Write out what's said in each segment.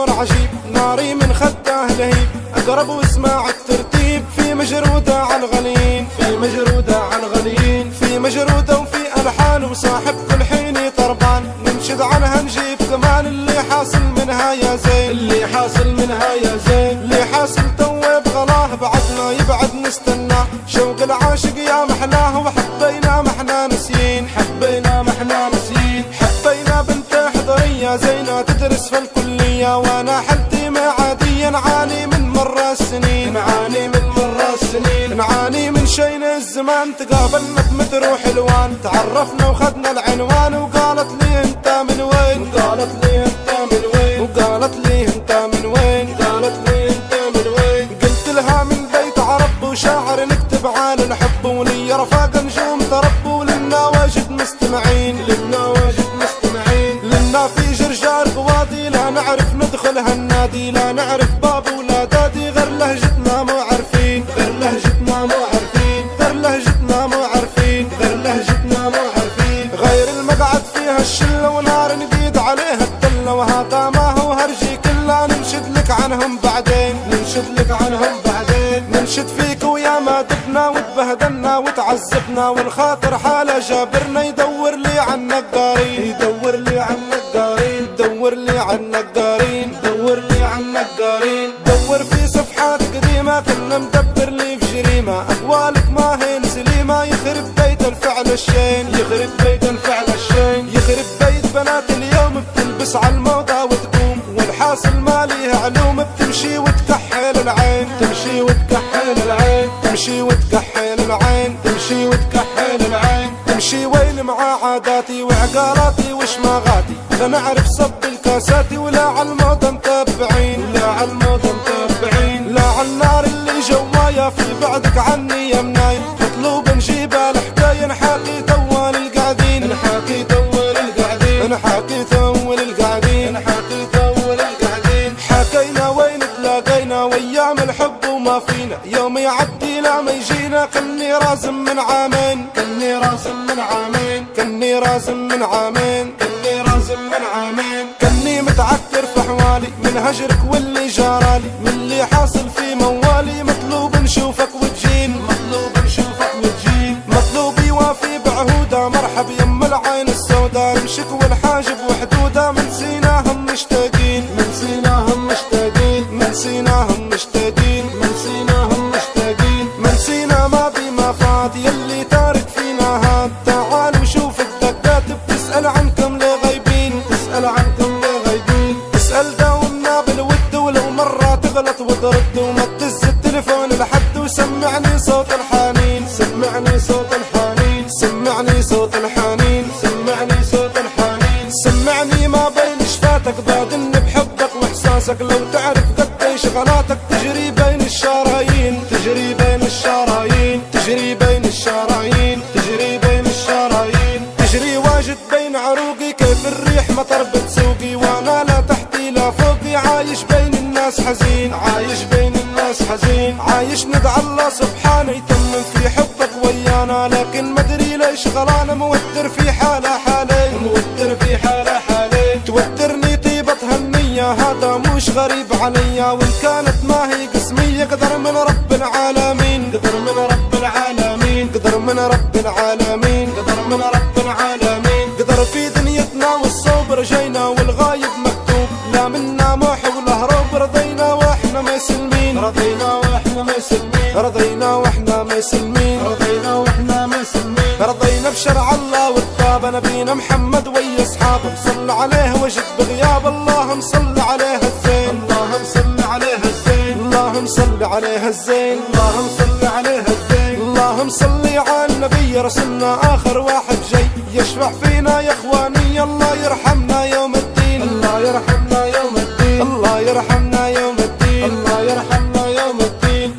العجيب ناري من خده لهيب اقرب واسمع الترتيب في مجرودة عن غليين في مجرودة عن غليين في مجرودة وفي الحان وصاحب كل حين طربان ننشد عنها نجيب كمان اللي حاصل منها يا زين اللي حاصل منها يا زين اللي حاصل توه بغلاه بعدنا يبعد نستناه شوق العاشق يا محلاه وحبينا ما احنا نسيين حبينا ما احنا نسيين حبينا بنت حضرية زينة تدرس في الكلية وانا حالتي ما عادية نعاني من مر السنين نعاني من مر السنين نعاني من شين الزمان تقابلنا بمدر وحلوان تعرفنا وخدنا العنوان وقالت لي انت من وين وقالت لي انت من وين وقالت لي انت من وين قالت لي انت من وين قلت لها من بيت عرب وشاعر نكتب عن الحب ولي رفاق نجوم تربوا لنا واجد مستمعين لنا واجد مستمعين لنا في جرجار قوادي لا نعرف ندخل هالنادي لا نعرف باب ولا دادي غير لهجتنا مو عارفين غير لهجتنا مو عارفين غير لهجتنا مو عارفين غير لهجتنا مو عارفين غير المقعد فيها الشله ونار نقيد عليها الدله وهذا ما هو هرجي كله ننشد لك عنهم بعدين ننشد لك عنهم بعدين ننشد فيك ويا ما دبنا وتبهدلنا وتعذبنا والخاطر حاله جابرنا يدور لي عن نقارين يدور لي عن نقارين دور لي عن نقارين دور لي عن نقارين دور في صفحات قديمة كنا مدبر لي في جريمة أقوالك ما هي سليمة يخرب بيت الفعل الشين يخرب بيت الفعل الشين يخرب بيت بنات اليوم بتلبس على الموضة وتقوم والحاصل ما ليها علوم بتمشي وتكحل العين تمشي وتكحل العين تمشي وتكحل العين تمشي وتكحل العين تمشي وين مع عاداتي وعقاراتي وشماغاتي لا نعرف صب الكاساتي ولا عالموضة متابعين لا عالموضة متابعين لا عالنار اللي جوايا في بعدك عني يا مناي مطلوب نجيبها الحكاية نحاكي طول القاعدين نحاكي طول القاعدين نحاكي طول القاعدين نحاكي طول القاعدين حكينا وين تلاقينا وايام الحب وما فينا يوم يعدي لا ما يجينا كني رازم من عامين كني رازم من عامين كني رازم من عامين كني رازم من عامين كني متعكر في حوالي من هجرك واللي جرالي من اللي حاصل في موالي مطلوب نشوفك وتجين مطلوب نشوفك وتجين مطلوب يوافي بعهوده مرحب يم العين السوداء نمشك والحاجب وحدوده من سيناهم مشتاقين من سيناهم مشتاقين من سيناهم مشتاقين من سيناهم مشتاقين من سينا ماضي ما فات يلي تارك فينا هاد تعال وشوف الدقات بتسأل عنكم ليه غايبين تسأل عنكم ليه غايبين تسأل داومنا بالود ولو مرة تغلط وترد وما تدز التليفون لحد وسمعني صوت الحنين سمعني صوت الحنين سمعني صوت الحنين سمعني صوت الحنين سمعني ما بين شفاتك بادن بحبك واحساسك لو تعرف قديش غلاتك تجري بين الشرايين تجري بين الشرايين تجري بين الشرايين تجري بين الشرايين تجري واجد بين عروقي كيف الريح مطر بتسوقي وانا لا تحتي لا فوقي عايش بين الناس حزين عايش بين الناس حزين عايش ندعى الله سبحانه يتمم في حبك ويانا لكن مدري ليش غلانا موتر في حالة حالين موتر في حالة حالين توترني طيبة هالنية هذا مش غريب عليا وان كانت ما هي قسمية قدر من رب العالمين قدر من رب العالمين قدر من رب العالمين قدر من رب العالمين قدر في دنيتنا والصوب رجينا والغايب مكتوب لا منا موح ولا هروب رضينا واحنا مسلمين رضينا واحنا مسلمين رضينا واحنا مسلمين رضينا واحنا مسلمين رضينا بشرع الله واتباع نبينا محمد ويا اصحابه صل عليه وجد بغياب اللهم صل عليه الزين اللهم صل عليه الزين اللهم صل عليه الزين اللهم صل عليه الزين اللهم صل على النبي رسولنا اخر واحد جاي يشفع فينا يا اخواني الله يرحمنا يوم الدين الله يرحمنا يوم الدين الله يرحمنا يوم الدين الله يرحمنا يوم الدين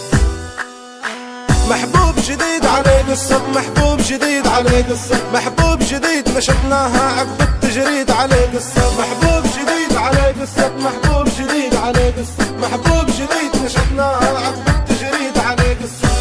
محبوب جديد عليه قصة محبوب جديد عليه قصة محبوب جديد نشطناها عقب التجريد عليه قصة محبوب جديد عليه قصة محبوب جديد عليه قصة محبوب جديد نشطناها عقب التجريد عليه قصة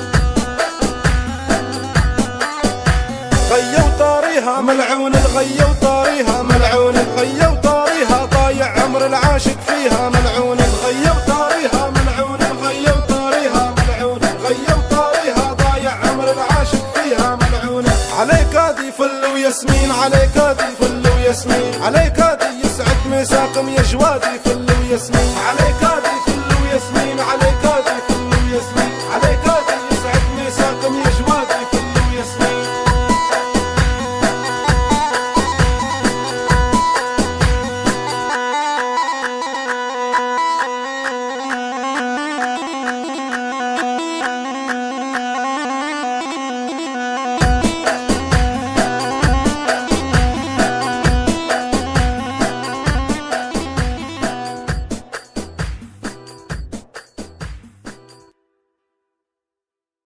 غيوا طاريها ملعون الغيو وطاريها ملعون الغية وطاريها ضايع عمر العاشق فيها ملعون الغية وطاريها ملعون الغية وطاريها ملعون الغية وطاريها ضايع عمر العاشق فيها ملعون. عليك هادي فل وياسمين عليك هادي فل وياسمين عليك هادي يسعد مساكم يا جوادي فل وياسمين.